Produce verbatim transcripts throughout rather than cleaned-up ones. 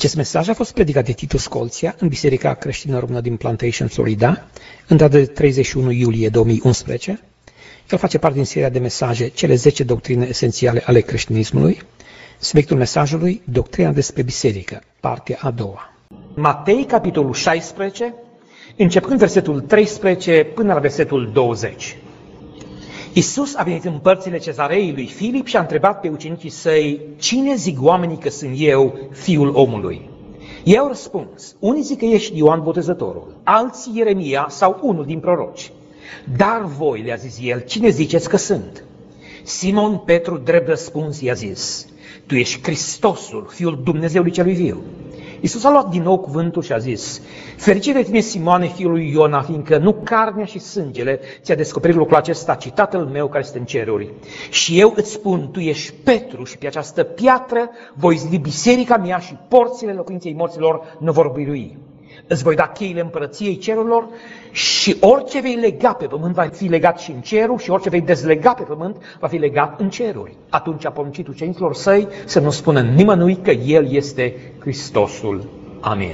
Acest mesaj a fost predicat de Titus Colția în Biserica Creștină Română din Plantation, Florida, în data de treizeci și unu iulie două mii unsprezece. El face parte din seria de mesaje Cele zece doctrine esențiale ale creștinismului. Subiectul mesajului, Doctrina despre biserică, partea a doua. Matei, capitolul șaisprezece, începând versetul treisprezece până la versetul douăzeci. Iisus a venit în părțile Cezareei lui Filip și a întrebat pe ucenicii săi: cine zic oamenii că sunt eu, Fiul omului? Ei au răspuns: unii zic că ești Ioan Botezătorul, alții Ieremia sau unul din proroci. Dar voi, le-a zis el, cine ziceți că sunt? Simon Petru, drept răspuns, i-a zis: tu ești Hristosul, Fiul Dumnezeului celui viu. Iisus a luat din nou cuvântul și a zis: fericire de tine, Simoane, fiul lui Iona, fiindcă nu carnea și sângele ți-a descoperit lucrul acesta, ci Tatăl meu care este în ceruri. Și eu îți spun, tu ești Petru și pe această piatră voi zidi biserica mea și porțile locuinței morților nu vor birui. Îți voi da cheile împărăției cerurilor și orice vei lega pe pământ va fi legat și în ceruri și orice vei dezlega pe pământ va fi legat în ceruri. Atunci a poruncit ucenicilor săi să nu spună nimănui că El este Hristosul. Amin.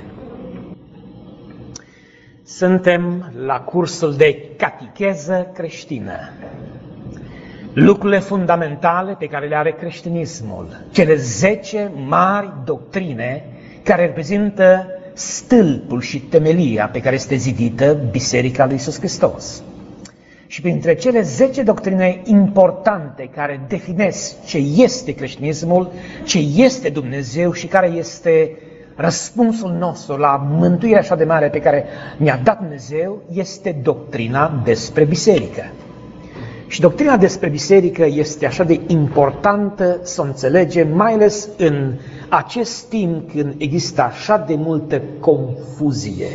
Suntem la cursul de catecheză creștină. Lucrurile fundamentale pe care le are creștinismul, cele zece mari doctrine care reprezintă stâlpul și temelia pe care este zidită Biserica lui Iisus Hristos. Și printre cele zece doctrine importante care definesc ce este creștinismul, ce este Dumnezeu și care este răspunsul nostru la mântuirea așa de mare pe care ne-a dat Dumnezeu, este doctrina despre biserică. Și doctrina despre biserică este așa de importantă să o înțelegem, mai ales în acest timp când există așa de multă confuzie,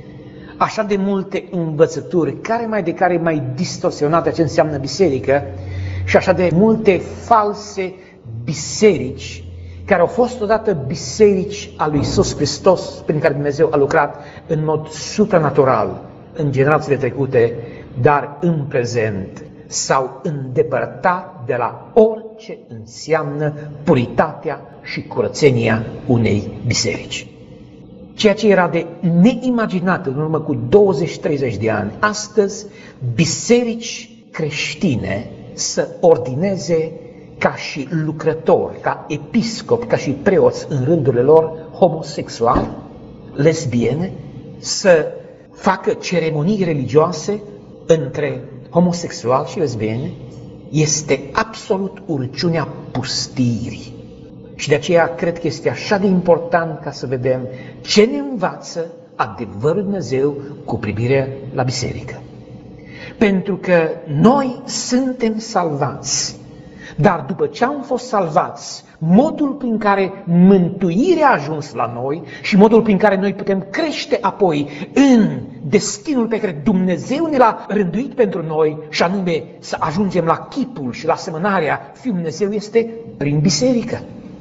așa de multe învățături, care mai de care mai distorsionate ce înseamnă biserică și așa de multe false biserici, care au fost odată biserici a lui Iisus Hristos, prin care Dumnezeu a lucrat în mod supranatural în generațiile trecute, dar în prezent s-au îndepărtat de la orice înseamnă puritatea și curățenia unei biserici. Ceea ce era de neimaginat în urmă cu douăzeci treizeci de ani, astăzi biserici creștine să ordineze ca și lucrători, ca episcopi, ca și preoți în rândurile lor homosexuali, lesbiene, să facă ceremonii religioase între homosexuali și lesbiene, este absolut urciunea pustirii. Și de aceea cred că este așa de important ca să vedem ce ne învață adevărul Dumnezeu cu privire la biserică. Pentru că noi suntem salvați, dar după ce am fost salvați, modul prin care mântuirea a ajuns la noi și modul prin care noi putem crește apoi în destinul pe care Dumnezeu ne l-a rânduit pentru noi, și anume să ajungem la chipul și la asemănarea Fiului Dumnezeu, este prin biserică.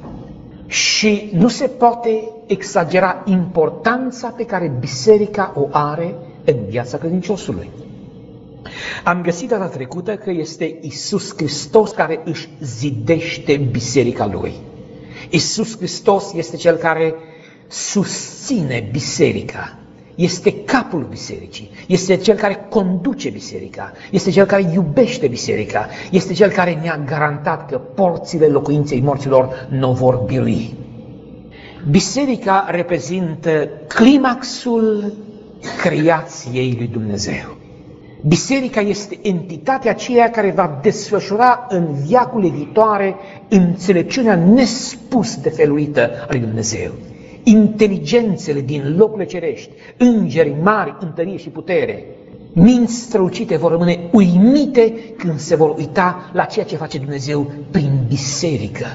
Și nu se poate exagera importanța pe care biserica o are în viața credinciosului. Am găsit data trecută că este Iisus Hristos care își zidește biserica Lui. Iisus Hristos este Cel care susține biserica, este capul bisericii, este Cel care conduce biserica, este Cel care iubește biserica, este Cel care ne-a garantat că porțile locuinței morților nu vor birui. Biserica reprezintă climaxul creației lui Dumnezeu. Biserica este entitatea aceea care va desfășura în veacul viitoare înțelepciunea nespus de feluită a lui Dumnezeu. Inteligențele din locurile cerești, îngeri mari, întărie și putere, minți strălucite vor rămâne uimite când se vor uita la ceea ce face Dumnezeu prin biserică.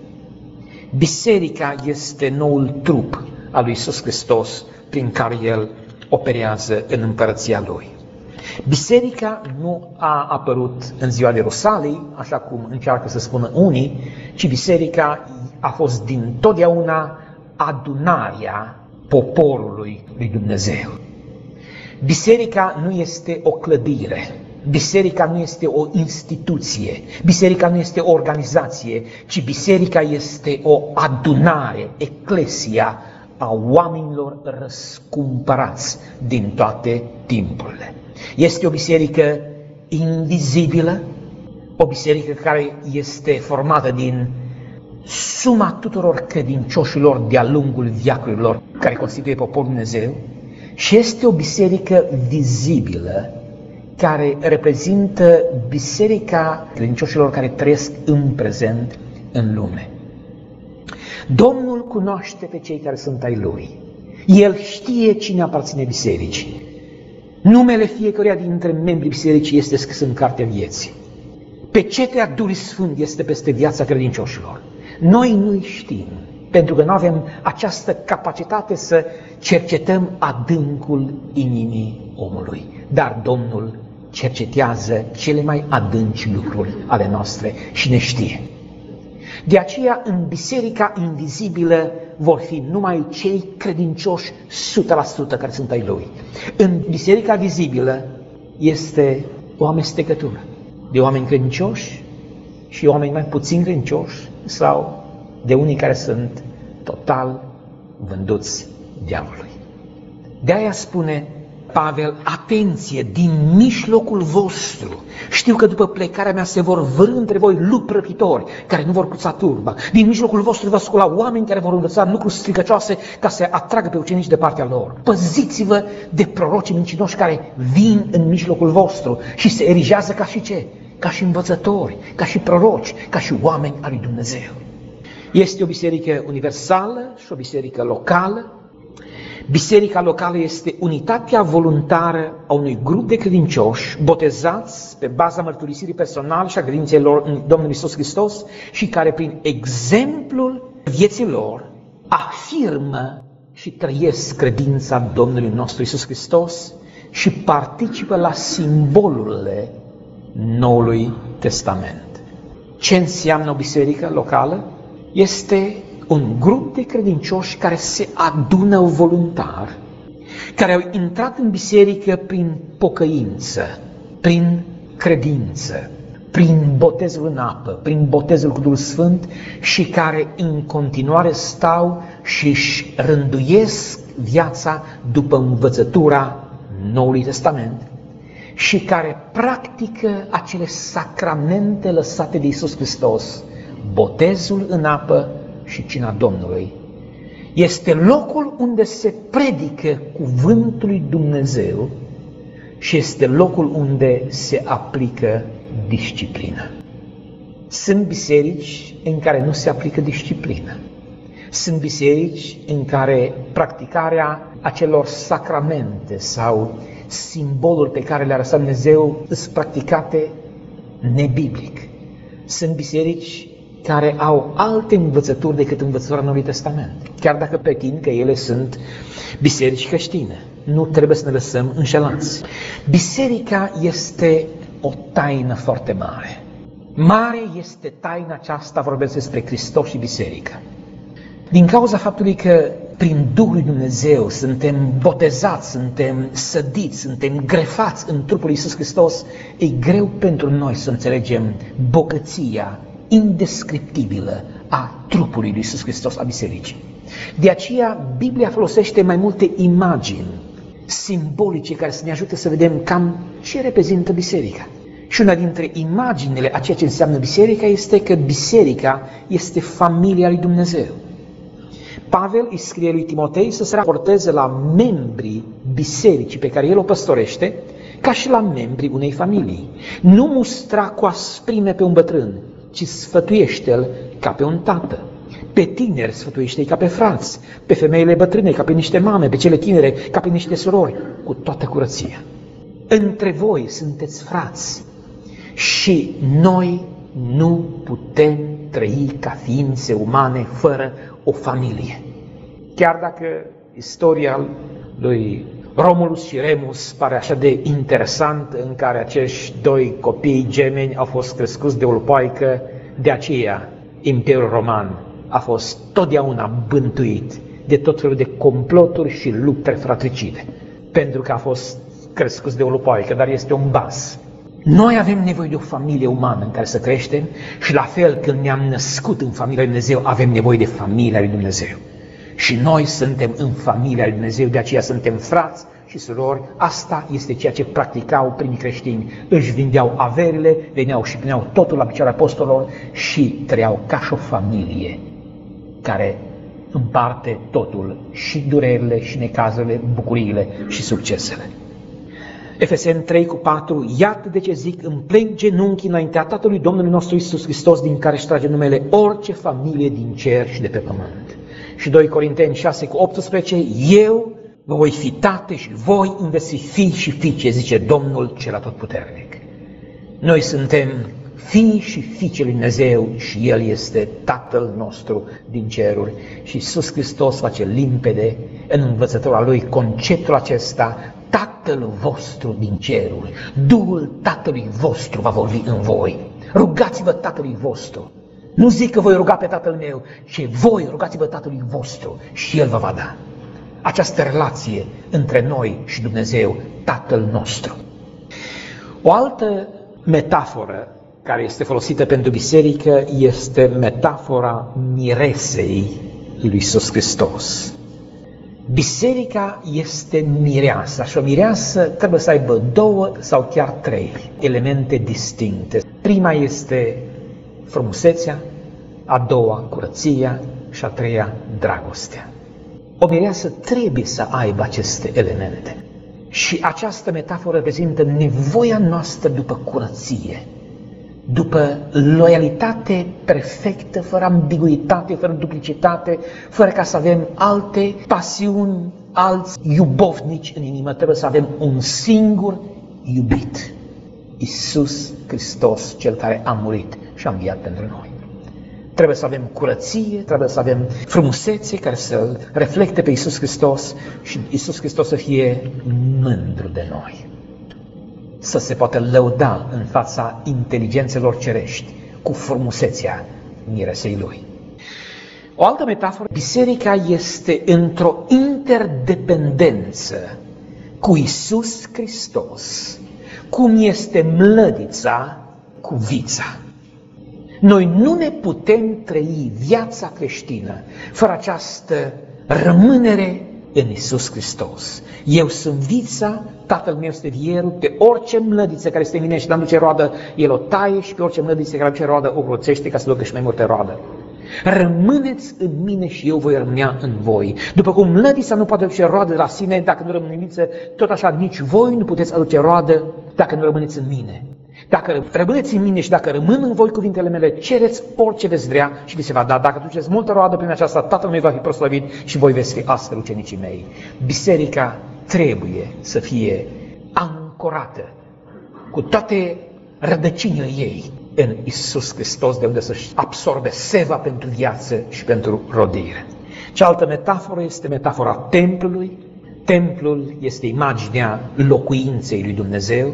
Biserica este noul trup al lui Iisus Hristos prin care El operează în împărăția Lui. Biserica nu a apărut în ziua de Rusalii, așa cum încearcă să spună unii, ci biserica a fost dintotdeauna adunarea poporului lui Dumnezeu. Biserica nu este o clădire, biserica nu este o instituție, biserica nu este o organizație, ci biserica este o adunare, eclesia a oamenilor răscumpărați din toate timpurile. Este o biserică invizibilă, o biserică care este formată din suma tuturor credincioșilor de-a lungul veacurilor care constituie poporul Dumnezeu, și este o biserică vizibilă care reprezintă biserica credincioșilor care trăiesc în prezent în lume. Domnul cunoaște pe cei care sunt ai Lui. El știe cine aparține bisericii. Numele fiecăruia dintre membrii bisericii este scris în cartea vieții. Pecetea Duhului Sfânt este peste viața credincioșilor. Noi nu știm, pentru că nu avem această capacitate să cercetăm adâncul inimii omului. Dar Domnul cercetează cele mai adânci lucruri ale noastre și ne știe. De aceea, în biserica invizibilă vor fi numai cei credincioși o sută la sută care sunt ai Lui. În biserica vizibilă este o amestecătură de oameni credincioși și oameni mai puțin credincioși sau de unii care sunt total vânduți diavolului. De aia spune Pavel, atenție, din mijlocul vostru. Știu că după plecarea mea se vor vârî între voi lupi răpitori care nu vor cruța turba. Din mijlocul vostru vă scula oameni care vor învăța lucruri stricăcioase ca să atragă pe ucenici de partea lor. Păziți-vă de prorocii mincinoși care vin în mijlocul vostru și se erigează ca și ce? Ca și învățători, ca și proroci, ca și oameni al lui Dumnezeu. Este o biserică universală și o biserică locală. Biserica locală este unitatea voluntară a unui grup de credincioși botezați pe baza mărturisirii personale și a credinței lor în Domnul Iisus Hristos și care prin exemplul vieții lor afirmă și trăiesc credința Domnului nostru Iisus Hristos și participă la simbolurile Noului Testament. Ce înseamnă o biserică locală? Este un grup de credincioși care se adună voluntar, care au intrat în biserică prin pocăință, prin credință, prin botezul în apă, prin botezul cu Duhul Sfânt și care în continuare stau și își rânduiesc viața după învățătura Noului Testament și care practică acele sacramente lăsate de Iisus Hristos, botezul în apă și cina Domnului. Este locul unde se predică cuvântul lui Dumnezeu și este locul unde se aplică disciplina. Sunt biserici în care nu se aplică disciplina. Sunt biserici în care practicarea acelor sacramente sau simboluri pe care le-a lăsat Dumnezeu sunt practicate nebiblic. Sunt biserici care au alte învățături decât învățătura Noului Testament. Chiar dacă pretind că ele sunt biserici creștine. Nu trebuie să ne lăsăm înșelați. Biserica este o taină foarte mare. Mare este taina aceasta, vorbesc despre Hristos și biserică. Din cauza faptului că prin Duhul lui Dumnezeu suntem botezați, suntem sădiți, suntem grefați în trupul lui Iisus Hristos, e greu pentru noi să înțelegem bogăția indescriptibilă a trupului lui Iisus Hristos, a bisericii. De aceea, Biblia folosește mai multe imagini simbolice care să ne ajute să vedem cam ce reprezintă biserica. Și una dintre imaginile a ceea ce înseamnă biserica este că biserica este familia lui Dumnezeu. Pavel îi scrie lui Timotei să se raporteze la membrii bisericii pe care el o păstorește, ca și la membrii unei familii. Nu mustra cu asprime pe un bătrân, ci sfătuiește-l ca pe un tată. Pe tineri sfătuiește-i ca pe frați, pe femeile bătrâne ca pe niște mame, pe cele tinere ca pe niște surori, cu toată curăția. Între voi sunteți frați și noi nu putem trăi ca ființe umane fără o familie. Chiar dacă istoria lui Romulus și Remus pare așa de interesant, în care acești doi copii gemeni au fost crescuți de o lupoaică, de aceea Imperiul Roman a fost totdeauna bântuit de tot felul de comploturi și lupte fratricide, pentru că a fost crescuți de o lupoaică, dar este un baz. Noi avem nevoie de o familie umană în care să creștem și la fel când ne-am născut în familia lui Dumnezeu, avem nevoie de familia lui Dumnezeu. Și noi suntem în familia lui Dumnezeu, de aceea suntem frați și surori. Asta este ceea ce practicau primii creștini. Își vindeau averile, veneau și puneau totul la picioarele apostolilor și trăiau ca și o familie care împarte totul, și durerile, și necazurile, bucuriile și succesele. Efeseni trei cu patru, iată de ce zic, îmi plec genunchii înaintea Tatălui Domnului nostru Iisus Hristos, din care își trage numele orice familie din cer și de pe pământ. Și doi Corinteni șase cu optsprezece, eu vă voi fi tate și voi îmi veți fi fii și fiice, zice Domnul cel atotputernic. Noi suntem fii și fiice lui Dumnezeu și El este Tatăl nostru din ceruri. Și Iisus Hristos face limpede în învățătura Lui conceptul acesta, Tatăl vostru din ceruri, Duhul Tatălui vostru va vorbi în voi. Rugați-vă Tatălui vostru. Nu zic că voi ruga pe Tatăl meu, ci voi rugați-vă Tatălui vostru și El vă va da. Această relație între noi și Dumnezeu, Tatăl nostru. O altă metaforă care este folosită pentru biserică este metafora miresei lui Iisus Hristos. Biserica este mireasă și o mireasă trebuie să aibă două sau chiar trei elemente distincte. Prima este frumusețea, a doua curăția și a treia dragostea. O mireasă trebuie să aibă aceste elemente. Și această metaforă reprezintă nevoia noastră după curăție, după loialitate perfectă, fără ambiguitate, fără duplicitate, fără ca să avem alte pasiuni, alți iubovnici în inimă. Trebuie să avem un singur iubit, Iisus Hristos, Cel care a murit și a înviat pentru noi. Trebuie să avem curăție, trebuie să avem frumusețe care să reflecte pe Iisus Hristos și Iisus Hristos să fie mândru de noi, să se poată lăuda în fața inteligențelor cerești cu frumusețea miresei Lui. O altă metaforă, biserica este într-o interdependență cu Iisus Hristos, cum este mlădița cu vița. Noi nu ne putem trăi viața creștină fără această rămânere în Iisus Hristos. Eu sunt vița, Tatăl meu este vierul, pe orice mlădiță care este în mine și nu duce roadă, El o taie și pe orice mlădiță care duce roadă o groțește ca să ducă și mai multe roadă. Rămâneți în mine și eu voi rămânea în voi. După cum mlădița nu poate duce roadă la sine dacă nu rămâne în viță, tot așa nici voi nu puteți aduce roadă dacă nu rămâneți în mine. Dacă rămâneți în mine și dacă rămân în voi cuvintele mele, cereți orice veți vrea și vi se va da. Dacă duceți multă roadă prin aceasta, Tatăl meu va fi proslăvit și voi veți fi astfel ucenicii mei. Biserica trebuie să fie ancorată cu toate rădăcinile ei în Iisus Hristos, de unde să-și absorbe seva pentru viață și pentru rodire. Cealaltă metaforă este metafora templului. Templul este imaginea locuinței lui Dumnezeu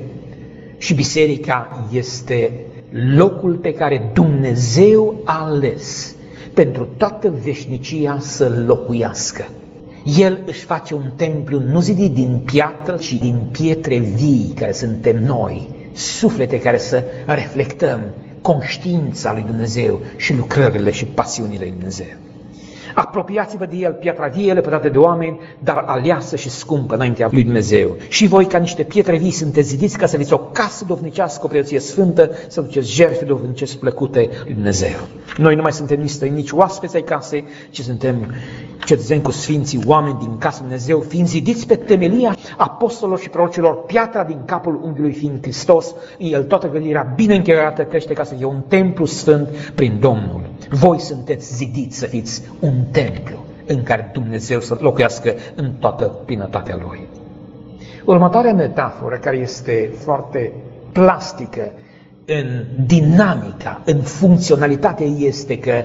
și biserica este locul pe care Dumnezeu a ales pentru toată veșnicia să locuiască. El își face un templu nu zidit din piatră, ci din pietre vii, care suntem noi, suflete care să reflectăm conștiința lui Dumnezeu și lucrările și pasiunile lui Dumnezeu. Apropiați-vă de El, piatra vie, lepădată de oameni, dar aleasă și scumpă înaintea lui Dumnezeu. Și voi, ca niște pietre vii, sunteți zidiți ca să fiți o casă dovnicească, o preoție sfântă, să duceți jertfe dovnicești plăcute lui Dumnezeu. Noi nu mai suntem nici străini, nici oaspeți ai casei, ci suntem cetățeni cu sfinții, oameni din casa lui Dumnezeu, fiind zidiți pe temelia apostolilor și prorocilor, piatra din capul unghiului fiind Hristos, în El toată clădirea bine încheiată crește ca să fie un templu sfânt prin Domnul. Voi sunteți zidiți să fiți un templu în care Dumnezeu să locuiască în toată plinătatea Lui. Următoarea metaforă, care este foarte plastică în dinamica, în funcționalitatea ei, este că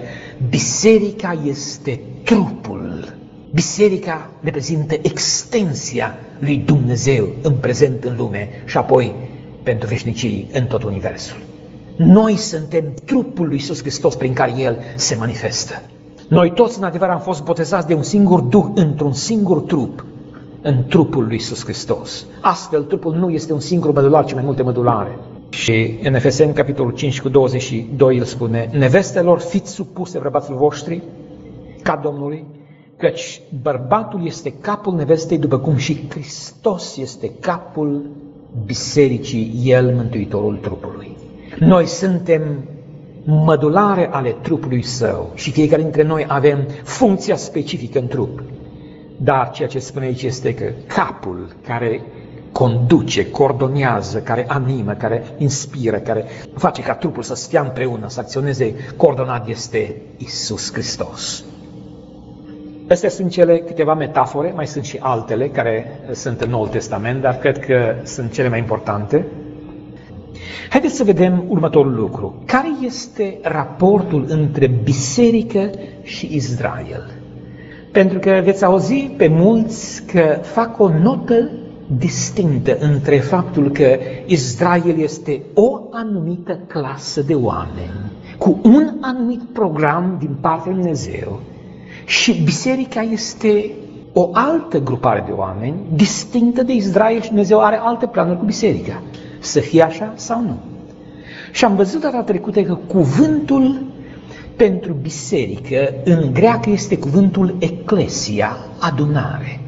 biserica este trupul. Biserica reprezintă extensia lui Dumnezeu în prezent în lume și apoi pentru veșnicii în tot universul. Noi suntem trupul lui Iisus Hristos prin care El se manifestă. Noi toți, în adevăr, am fost botezați de un singur Duh într-un singur trup, în trupul lui Iisus Hristos. Astfel, trupul nu este un singur mădular, ci mai multe mădulare. Și în Efeseni, capitolul cinci, cu douăzeci și doi, el spune: nevestelor, fiți supuse bărbaților voștri, ca Domnului, căci bărbatul este capul nevestei, după cum și Hristos este capul bisericii, El mântuitorul trupului. Noi suntem mădulare ale trupului Său și fiecare dintre noi avem funcția specifică în trup. Dar ceea ce spune aici este că capul care conduce, coordonează, care animă, care inspiră, care face ca trupul să stea împreună, să acționeze coordonat, este Iisus Hristos. Astea sunt cele câteva metafore, mai sunt și altele care sunt în Noul Testament, dar cred că sunt cele mai importante. Haideți să vedem următorul lucru. Care este raportul între biserică și Israel? Pentru că veți auzi pe mulți că fac o notă distinctă între faptul că Israel este o anumită clasă de oameni, cu un anumit program din partea lui Dumnezeu, și biserica este o altă grupare de oameni, distinctă de Israel, și Dumnezeu are alte planuri cu biserica. Să fie așa sau nu? Și am văzut data trecută că cuvântul pentru biserică în greacă este cuvântul ecclesia, adunare.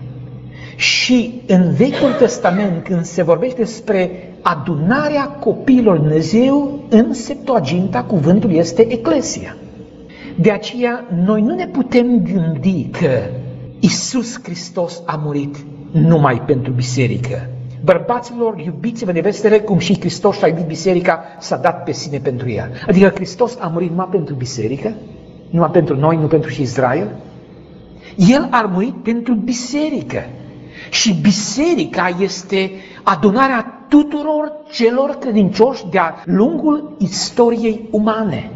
Și în Vechiul Testament, când se vorbește despre adunarea copiilor Dumnezeu, în Septuaginta cuvântul este ecclesia. De aceea noi nu ne putem gândi că Iisus Hristos a murit numai pentru biserică. Bărbaților, iubiți-vă nevestele cum și Hristos și-a iubit biserica, s-a dat pe sine pentru ea. Adică Hristos a murit numai pentru biserică, numai pentru noi, nu pentru și Israel. El a murit pentru biserică. Și biserica este adunarea tuturor celor credincioși de-a lungul istoriei umane.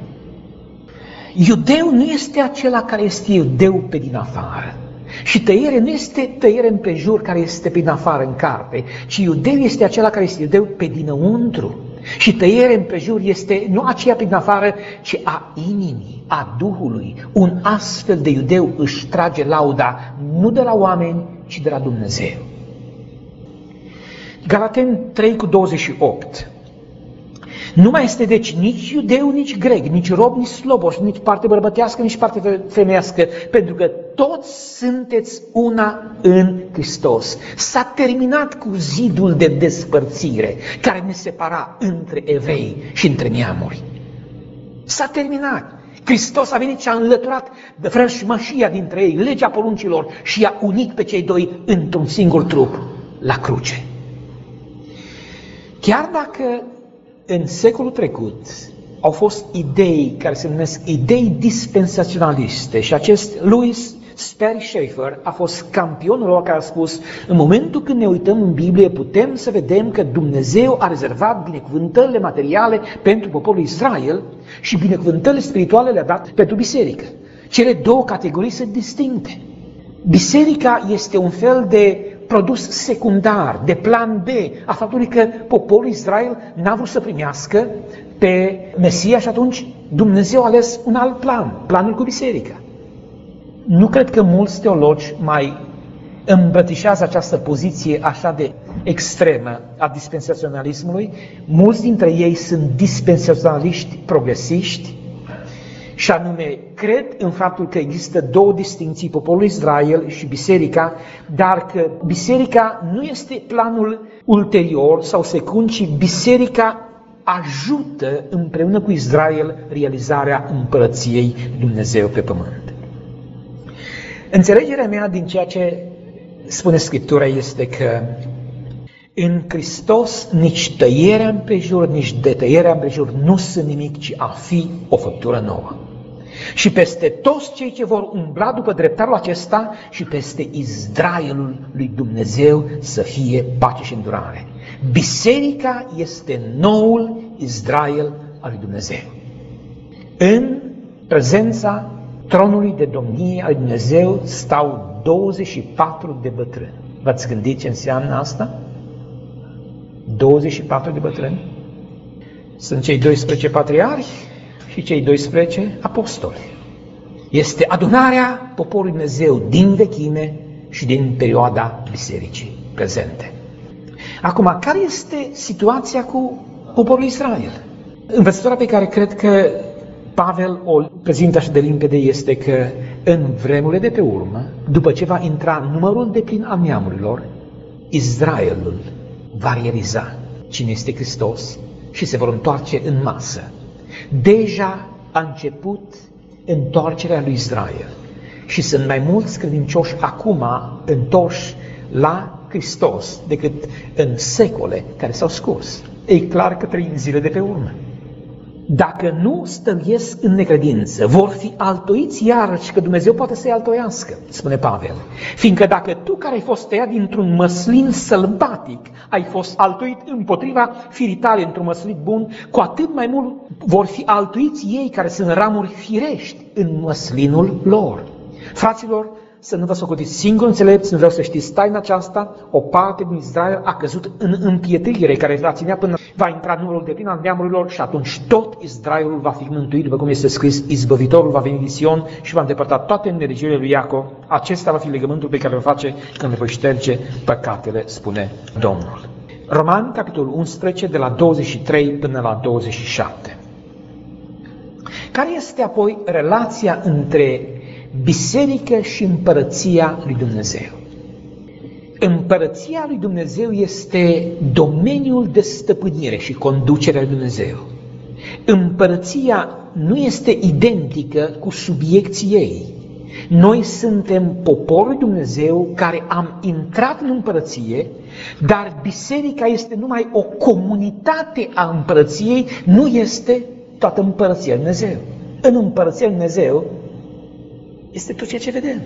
Iudeu nu este acela care este iudeu pe din afară. Și tăiere nu este tăiere împrejur care este pe din afară în carte, ci iudeu este acela care este iudeu pe dinăuntru. Și tăiere împrejur este nu aceea pe din afară, ci a inimii, a Duhului. Un astfel de iudeu își trage lauda nu de la oameni, ci de la Dumnezeu. Galateni trei cu douăzeci și opt. Nu mai este deci nici iudeu, nici grec, nici rob, nici sloboș, nici parte bărbătească, nici parte femeiască, pentru că toți sunteți una în Hristos. S-a terminat cu zidul de despărțire care ne separa între evrei și între neamuri. S-a terminat. Hristos a venit și a înlăturat de frășmășia dintre ei, legea poruncilor, și i-a unit pe cei doi într-un singur trup, la cruce. Chiar dacă în secolul trecut au fost idei care se numesc idei dispensaționaliste și acest Louis Sperry Schaeffer a fost campionul lor care a spus: în momentul când ne uităm în Biblie putem să vedem că Dumnezeu a rezervat binecuvântările materiale pentru poporul Israel și binecuvântările spirituale le-a dat pentru biserică. Cele două categorii sunt distincte. Biserica este un fel de produs secundar, de plan B, a faptului că poporul Israel n-a vrut să primească pe Mesia și atunci Dumnezeu a ales un alt plan, planul cu biserica. Nu cred că mulți teologi mai îmbrățișează această poziție așa de extremă a dispensaționalismului. Mulți dintre ei sunt dispensaționaliști progresiști, și anume, cred în faptul că există două distinții, poporul Israel și biserica, dar că biserica nu este planul ulterior sau secund, ci biserica ajută împreună cu Israel realizarea împărăției lui Dumnezeu pe pământ. Înțelegerea mea din ceea ce spune Scriptura este că în Hristos nici tăierea împrejur, nici detăierea împrejur nu sunt nimic, ci a fi o făptură nouă. Și peste toți cei ce vor umbla după dreptarul acesta și peste Israelul lui Dumnezeu să fie pace și îndurare. Biserica este noul Israel al lui Dumnezeu. În prezența tronului de domnie al lui Dumnezeu stau douăzeci și patru de bătrâni. V-ați gândit ce înseamnă asta? douăzeci și patru de bătrâni. Sunt cei doisprezece patriarhi și cei doisprezece apostoli. Este adunarea poporului Dumnezeu din vechime și din perioada bisericii prezente. Acum, care este situația cu poporul Israel? Învățătura pe care cred că Pavel o prezintă așa de limpede este că În vremurile de pe urmă, după ce va intra numărul deplin al neamurilor, Israelul va realiza cine este Hristos și se vor întoarce în masă. Deja a început întoarcerea lui Israel și sunt mai mulți credincioși acum întorși la Hristos decât în secole care s-au scurs. E clar că trăim zile de pe urmă. Dacă nu stăruiesc în necredință, vor fi altoiți iarăși, că Dumnezeu poate să-i altoiască, spune Pavel. Fiindcă dacă tu, care ai fost tăiat dintr-un măslin sălbatic, ai fost altoit împotriva firii tale într-un măslin bun, cu atât mai mult vor fi altoiți ei care sunt ramuri firești în măslinul lor. Fraților, să nu vă socotiți singuri înțelepți, nu vreau să știți taina aceasta, o parte din Israel a căzut în împietrire care va ținea până va intra numărul deplin al neamurilor și atunci tot Israelul va fi mântuit, după cum este scris, izbăvitorul va veni din Sion și va îndepărta toate neregiunile lui Iacov. Acesta va fi legământul pe care îl face când le voi șterge păcatele, spune Domnul. Romani, capitolul unsprezece, de la douăzeci și trei până la douăzeci și șapte. Care este apoi relația între biserică și împărăția lui Dumnezeu? Împărăția lui Dumnezeu este domeniul de stăpânire și conducere lui Dumnezeu. Împărăția nu este identică cu subiecții ei. Noi suntem poporul lui Dumnezeu care am intrat în împărăție, dar biserica este numai o comunitate a împărăției, nu este toată împărăția lui Dumnezeu. În împărăția lui Dumnezeu este tot ceea ce vedem.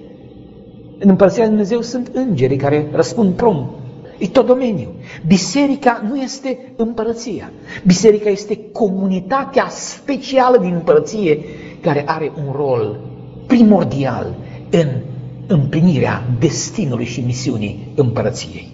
În împărăția lui Dumnezeu sunt îngerii care răspund prompt. E tot domeniul. Biserica nu este împărăția. Biserica este comunitatea specială din împărăție care are un rol primordial în împlinirea destinului și misiunii împărăției.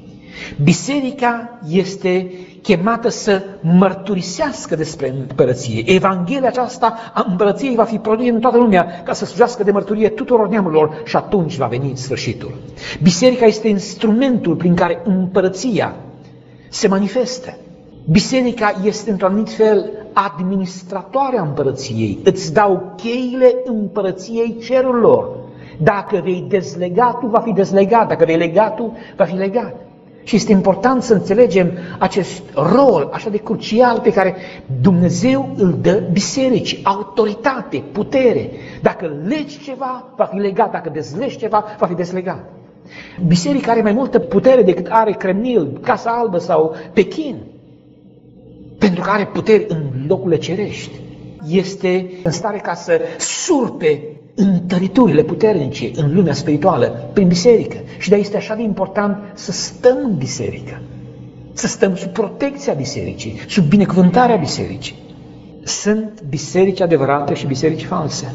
Biserica este chemată să mărturisească despre împărăție. Evanghelia aceasta a împărăției va fi produsă în toată lumea ca să slujească de mărturie tuturor neamurilor și atunci va veni sfârșitul. Biserica este instrumentul prin care împărăția se manifestă. Biserica este într-un anumit fel administratoarea împărăției. Îți dau cheile împărăției cerurilor. Dacă vei dezlega tu, va fi dezlegat. Dacă vei lega tu, va fi legat. Și este important să înțelegem acest rol așa de crucial pe care Dumnezeu îl dă bisericii, autoritate, putere. Dacă legi ceva, va fi legat, dacă dezlegi ceva, va fi dezlegat. Biserica are mai multă putere decât are Kremlin, Casa Albă sau Pekin, pentru că are puteri în locurile cerești. Este în stare ca să surpe întăriturile puternice în lumea spirituală prin biserică. Și de-aia este așa de important să stăm în biserică, să stăm sub protecția bisericii, sub binecuvântarea bisericii. Sunt biserici adevărate și biserici false.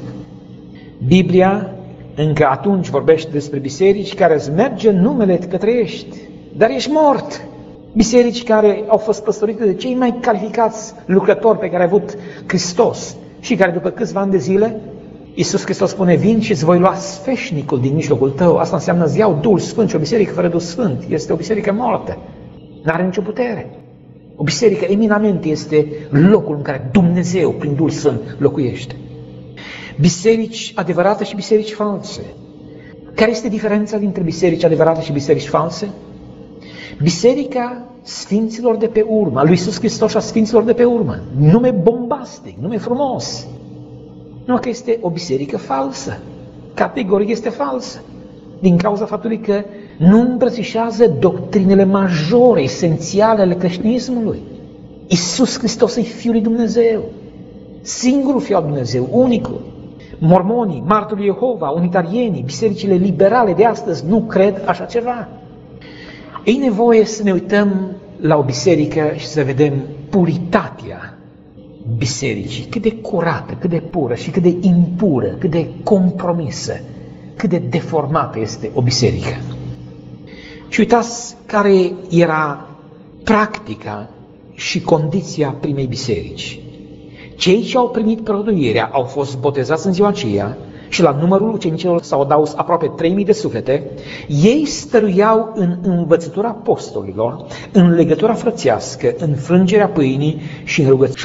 Biblia încă atunci vorbește despre biserici care îți merge numele că trăiești, dar ești mort. Biserici care au fost păstorite de cei mai calificați lucrători pe care a avut Hristos și care după câțiva ani de zile Iisus Hristos spune, vin și îți voi lua sfeșnicul din mijlocul tău. Asta înseamnă îți iau Duhul Sfânt și o biserică fără Duh Sfânt este o biserică moartă. Nu are nicio putere. O biserică eminamente este locul în care Dumnezeu prin Duhul Sfânt locuiește. Biserici adevărate și biserici false. Care este diferența dintre biserici adevărate și biserici false? Biserica Sfinților de pe urmă, a lui Iisus Hristos și a Sfinților de pe urmă. Nume bombastic, nume frumos. Nu că este o biserică falsă, categoric este falsă, din cauza faptului că nu îmbrățișează doctrinele majore, esențiale ale creștinismului. Iisus Hristos e Fiul lui Dumnezeu, singurul Fiul al Dumnezeu, unicul. Mormonii, martorii Jehova, unitarienii, bisericile liberale de astăzi nu cred așa ceva. E nevoie să ne uităm la o biserică și să vedem puritatea bisericii, cât de curată, cât de pură și cât de impură, cât de compromisă, cât de deformată este o biserică. Și uitați care era practica și condiția primei biserici. Cei ce au primit prăduirea au fost botezați în ziua aceea și la numărul ucenicilor s-au adaus aproape trei mii de suflete. Ei stăruiau în învățătura apostolilor, în legătura frățească, în frângerea pâinii și în rugăciuni.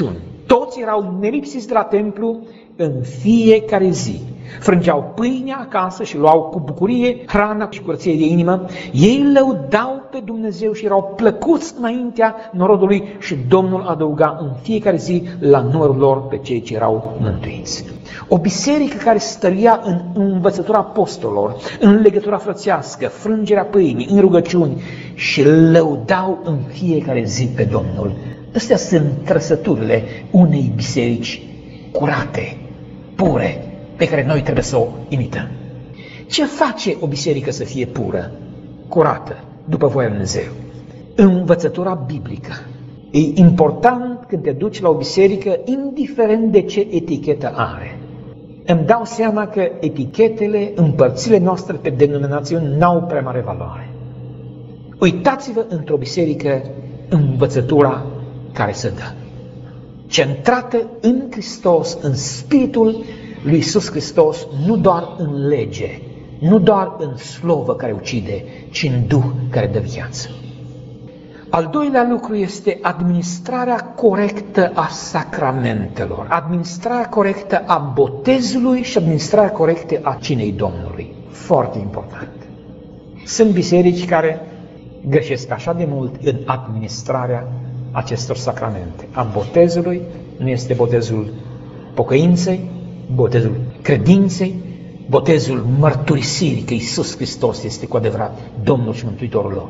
Toți erau nelipsiți de la templu în fiecare zi. Frângeau pâinea acasă și luau cu bucurie hrana și curăție de inimă. Ei lăudau pe Dumnezeu și erau plăcuți înaintea norodului și Domnul adăuga în fiecare zi la numărul lor pe cei ce erau mântuiți. O biserică care stăria în învățătura apostolilor, în legătura frățească, frângerea pâinii, în rugăciuni și lăudau în fiecare zi pe Domnul. Astea sunt trăsăturile unei biserici curate, pure, pe care noi trebuie să o imităm. Ce face o biserică să fie pură, curată, după voia lui Dumnezeu? Învățătura biblică. E important când te duci la o biserică, indiferent de ce etichetă are. Îmi dau seama că etichetele, împărțile noastre pe denominațiuni n-au prea mare valoare. Uitați-vă într-o biserică învățătura care se dă, centrată în Hristos, în Spiritul lui Iisus Hristos, nu doar în lege, nu doar în slovă care ucide, ci în Duh care dă viață. Al doilea lucru este administrarea corectă a sacramentelor, administrarea corectă a botezului și administrarea corectă a cinei Domnului. Foarte important. Sunt biserici care greșesc așa de mult în administrarea acestor sacramente. A botezului nu este botezul pocăinței, botezul credinței, botezul mărturisirii că Iisus Hristos este cu adevărat Domnul și Mântuitorul lor.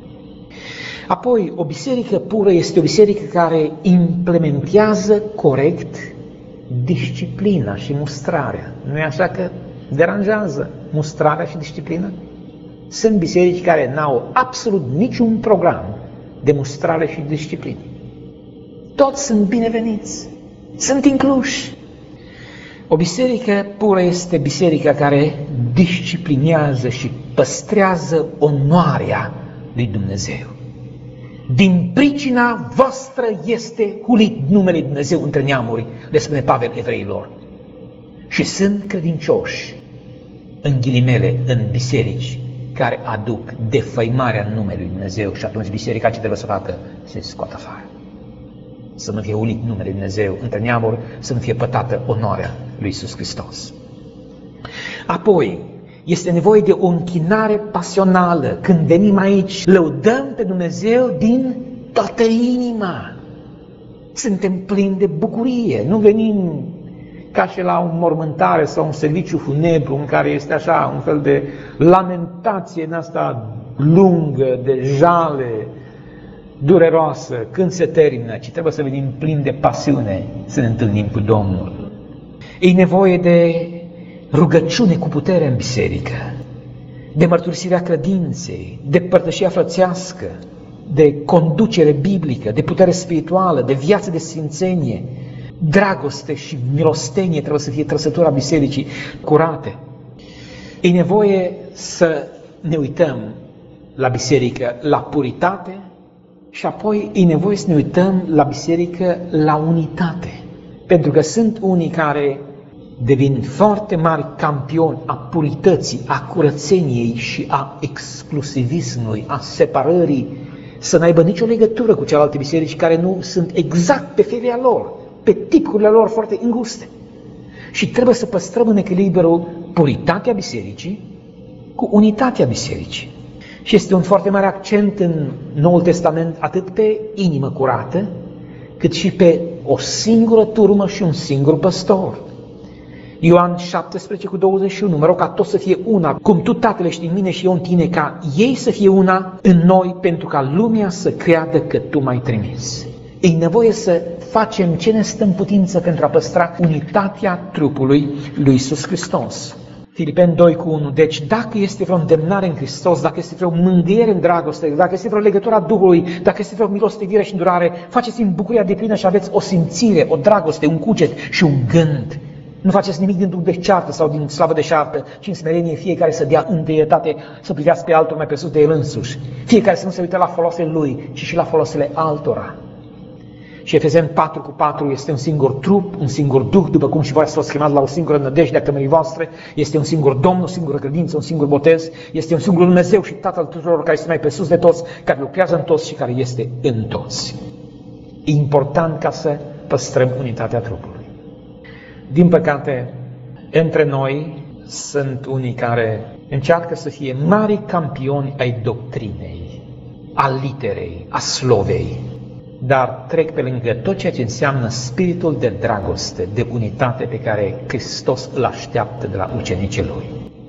Apoi, o biserică pură este o biserică care implementează corect disciplina și mustrarea. Nu e așa că deranjează mustrarea și disciplina? Sunt biserici care n-au absolut niciun program de mustrare și disciplină. Toți sunt bineveniți, sunt incluși. O biserică pură este biserica care disciplinează și păstrează onoarea lui Dumnezeu. Din pricina voastră este hulit numele lui Dumnezeu între neamuri, le spune Pavel evreilor. Și sunt credincioși, în ghilimele, în biserici care aduc defăimarea numelui lui Dumnezeu și atunci biserica ce trebuie să facă? Se scoată afară. Să nu fie hulit numele lui Dumnezeu între neamuri, să nu fie pătată onoarea lui Iisus Hristos. Apoi, este nevoie de o închinare pasională. Când venim aici, lăudăm pe Dumnezeu din toată inima. Suntem plini de bucurie. Nu venim ca și la o mormântare sau un serviciu funebru în care este așa un fel de lamentație în asta lungă, de jale, dureroasă, când se termină, ci trebuie să venim plini de pasiune să ne întâlnim cu Domnul. E nevoie de rugăciune cu putere în biserică, de mărturisirea credinței, de părtășia frățească, de conducere biblică, de putere spirituală, de viață de sfințenie. Dragoste și milostenie trebuie să fie trăsătura bisericii curate. E nevoie să ne uităm la biserică, la puritate și apoi e nevoie să ne uităm la biserică, la unitate. Pentru că sunt unii care devin foarte mari campioni a purității, a curățeniei și a exclusivismului, a separării, să n-aibă nicio legătură cu celelalte biserici care nu sunt exact pe felia lor, pe ticurile lor foarte înguste. Și trebuie să păstrăm în echilibru puritatea bisericii cu unitatea bisericii. Și este un foarte mare accent în Noul Testament atât pe inimă curată, cât și pe o singură turmă și un singur păstor. Ioan șaptesprezece cu douăzeci și unu, mă rog ca toți să fie una, cum tu, Tatăl, ești în mine și eu în tine, ca ei să fie una în noi, pentru ca lumea să creadă că tu m-ai trimis. E nevoie să facem ce ne stă în putință pentru a păstra unitatea trupului lui Iisus Hristos. Filipeni doi cu unu. Deci dacă este vreo îndemnare în Hristos, dacă este vreo mângâiere în dragoste, dacă este vreo legătură a Duhului, dacă este vreo milostivire și îndurare, faceți în bucuria deplină și aveți o simțire, o dragoste, un cuget și un gând. Nu faceți nimic din duh de ceartă sau din slavă de șartă, ci în smerenie fiecare să dea întâietate, să privească pe altul mai presus de el însuși. Fiecare să nu se uite la folosele lui, ci și la folosele altora. Și Efeseni patru cu patru este un singur trup, un singur duh, după cum și voi ați fost chemați la o singură nădejde a cămării voastre, este un singur Domn, o singură credință, un singur botez, este un singur Dumnezeu și Tatăl tuturor care este mai presus de toți, care lucrează în toți și care este în toți. E important ca să păstrăm unitatea trupului. Din păcate, între noi sunt unii care încearcă să fie mari campioni ai doctrinei, a literei, a slovei, dar trec pe lângă tot ceea ce înseamnă spiritul de dragoste, de unitate pe care Hristos îl așteaptă de la ucenicii Lui.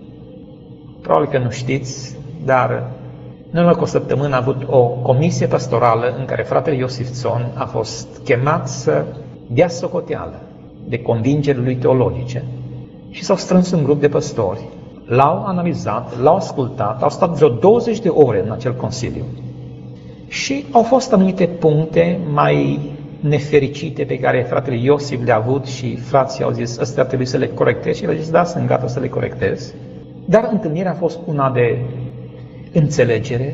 Probabil că nu știți, dar în urmă cu o săptămână a avut o comisie pastorală în care fratele Iosif Țon a fost chemat să dea socoteală de convingerile lui teologice și s-au strâns un grup de păstori, l-au analizat, l-au ascultat, au stat vreo douăzeci de ore în acel consiliu și au fost anumite puncte mai nefericite pe care fratele Iosif le-a avut și frații au zis, ăstea ar trebui să le corectez și el a zis, da, sunt gata să le corectez. Dar întâlnirea a fost una de înțelegere,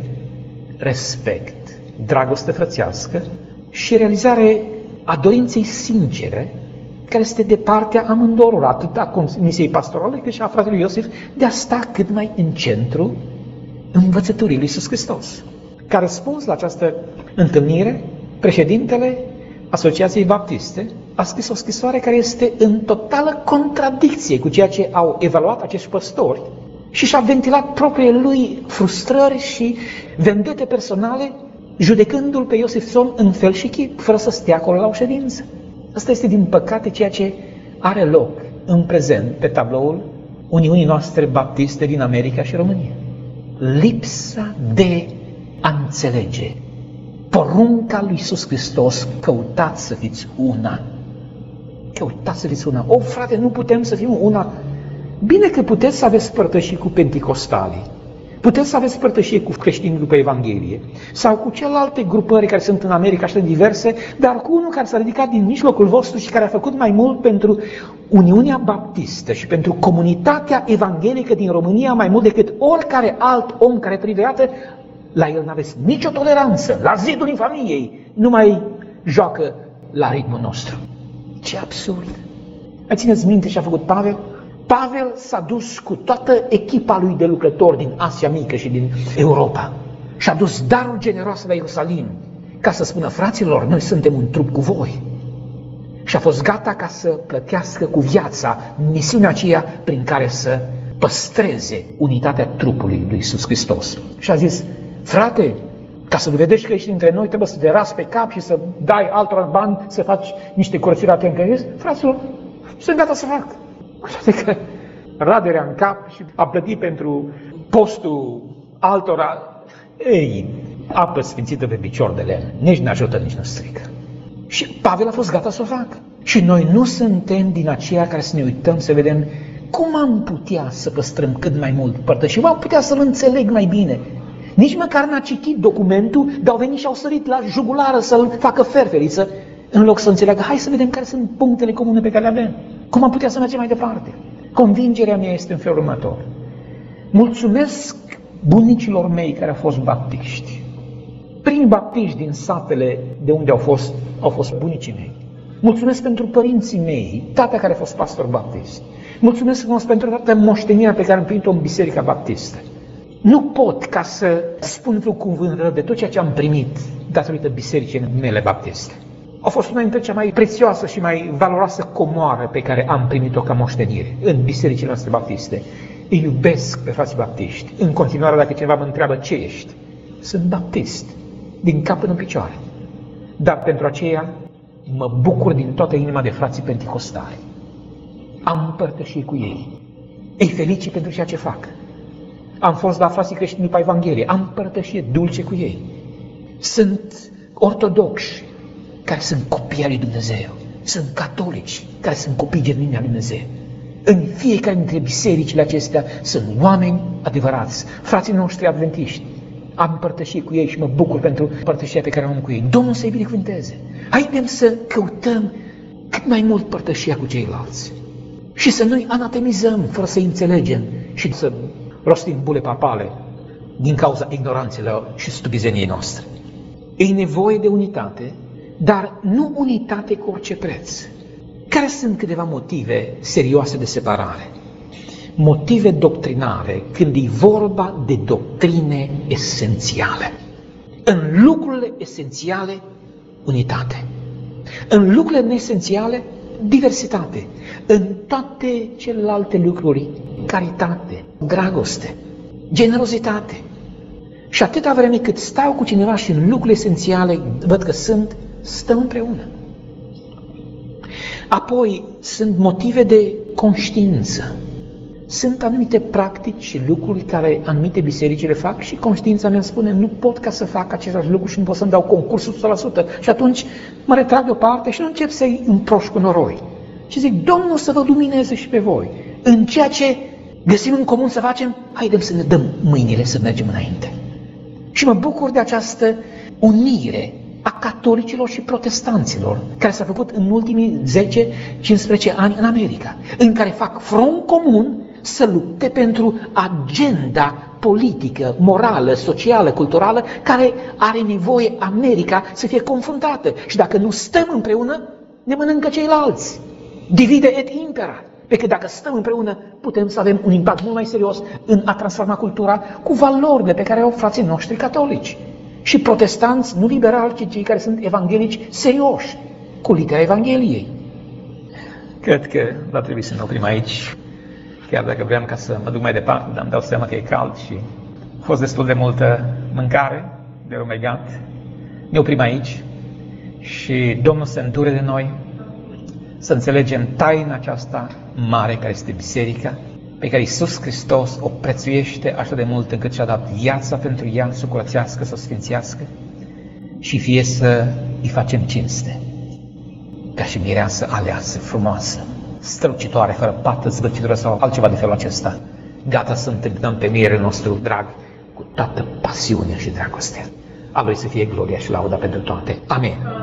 respect, dragoste frățească și realizare a dorinței sincere care este de partea amândoror, atât a Comisiei Pastorale cât și a fratelui Iosif, de a sta cât mai în centru învățăturii lui Iisus Hristos. Ca răspuns la această întâlnire, președintele Asociației Baptiste a scris o scrisoare care este în totală contradicție cu ceea ce au evaluat acești păstori și și-a ventilat propriile lui frustrări și vendete personale, judecându-l pe Iosif Țon în fel și chip, fără să stea acolo la o ședință. Asta este, din păcate, ceea ce are loc în prezent pe tabloul Uniunii noastre baptiste din America și România. Lipsa de a înțelege porunca lui Iisus Hristos, căutați să fiți una. Căutați să fiți una. O, frate, nu putem să fim una. Bine că puteți să aveți părtășii cu penticostalii, puteți să aveți părtășie cu creștinii după Evanghelie, sau cu celelalte grupări care sunt în America și sunt diverse, dar cu unul care s-a ridicat din mijlocul vostru și care a făcut mai mult pentru Uniunea Baptistă și pentru comunitatea evanghelică din România, mai mult decât oricare alt om care priveată, la el n-aveți nicio toleranță, la zidul infamiei, nu mai joacă la ritmul nostru. Ce absurd! Mai țineți minte ce a făcut Pavel? Pavel s-a dus cu toată echipa lui de lucrători din Asia Mică și din Europa și a dus daruri generoase la Ierusalim ca să spună, fraților, noi suntem un trup cu voi. Și a fost gata ca să plătească cu viața misiunea aceea prin care să păstreze unitatea trupului lui Iisus Hristos. Și a zis, frate, ca să dovedești că ești dintre noi, trebuie să te razi pe cap și să dai altora bani, să faci niște curățiri la templu. Fraților, sunt gata să fac. Adică raderea în cap și a plătit pentru postul altora, ei, apă sfințită pe picior de lemn, nici nu ajută, nici nu strică. Și Pavel a fost gata să o facă. Și noi nu suntem din aceia care să ne uităm să vedem cum am putea să păstrăm cât mai mult părtășii, am putea să-l înțeleg mai bine. Nici măcar n-a citit documentul, dar au venit și au sărit la jugulară să-l facă ferferiță, în loc să înțeleagă, hai să vedem care sunt punctele comune pe care le avem. Cum am putea să mergem mai departe? Convingerea mea este în felul următor. Mulțumesc bunicilor mei care au fost baptiști. Primii baptiști din satele de unde au fost, au fost bunicii mei. Mulțumesc pentru părinții mei, tata care a fost pastor baptist. Mulțumesc pentru toată moștenirea pe care am primit-o în Biserica Baptistă. Nu pot ca să spun vreun cuvânt rău de tot ceea ce am primit datorită bisericii mele baptiste. A fost una dintre cea mai prețioasă și mai valoroasă comoară pe care am primit-o ca moștenire în bisericile noastre baptiste. Îi iubesc pe frații baptiști. În continuare, dacă cineva mă întreabă ce ești, sunt baptist, din cap până în picioare. Dar pentru aceea mă bucur din toată inima de frații penticostali. Am împărtășit cu ei. Îi felicit pentru ceea ce fac. Am fost la frații creștini după Evanghelie. Am împărtășit dulce cu ei. Sunt ortodoxi care sunt copii al lui Dumnezeu. Sunt catolici care sunt copii genuini al lui Dumnezeu. În fiecare dintre bisericile acestea sunt oameni adevărați, frații noștri adventiști. Am împărtășit cu ei și mă bucur pentru împărtășirea pe care am cu ei. Domnul să-i binecuvânteze. Haideți să căutăm cât mai mult părtășia cu ceilalți. Și să nu-i anatemizăm fără să-i înțelegem și să rostim bule papale din cauza ignoranțelor și stupizeniei noastre. E nevoie de unitate, dar nu unitate cu orice preț. Care sunt câteva motive serioase de separare? Motive doctrinare, când e vorba de doctrine esențiale. În lucrurile esențiale, unitate. În lucrurile neesențiale, diversitate. În toate celelalte lucruri, caritate, dragoste, generozitate. Și atâta vreme cât stau cu cineva și în lucrurile esențiale văd că sunt, stăm împreună. Apoi sunt motive de conștiință. Sunt anumite practici și lucruri care anumite biserici le fac și conștiința mea spune nu pot ca să fac același lucru și nu pot să-mi dau concursul o sută la sută. Și atunci mă retrag deoparte și nu încep să-i împroșc cu noroi. Și zic, Domnul să vă lumineze și pe voi. În ceea ce găsim în comun să facem, haidem să ne dăm mâinile să mergem înainte. Și mă bucur de această unire a catolicilor și protestanților, care s-a făcut în ultimii zece cincisprezece ani în America, în care fac front comun să lupte pentru agenda politică, morală, socială, culturală, care are nevoie America să fie confruntată. Și dacă nu stăm împreună, ne mănâncă ceilalți. Divide et impera. Pe că dacă stăm împreună, putem să avem un impact mult mai serios în a transforma cultura cu valorile pe care au frații noștri catolici. Și protestanți, nu liberali, ci cei care sunt evanghelici serioși, cu litera Evangheliei. Cred că va trebui să ne oprim aici, chiar dacă vreau ca să mă duc mai departe, dar îmi dau seama că e cald și a fost destul de multă mâncare de rumegat. Ne oprim aici și Domnul se îndure de noi, să înțelegem taina aceasta mare care este biserica, pe care Iisus Hristos o prețuiește așa de mult încât și-a dat viața pentru ea, să o curățească, să o sfințească și fie să îi facem cinste, ca și mireasă aleasă, frumoasă, strălucitoare, fără pată, zvârcitură sau altceva de felul acesta, gata să întâmpinăm pe mirele nostru drag cu toată pasiunea și dragostea. A Lui să fie gloria și lauda pentru toate. Amin.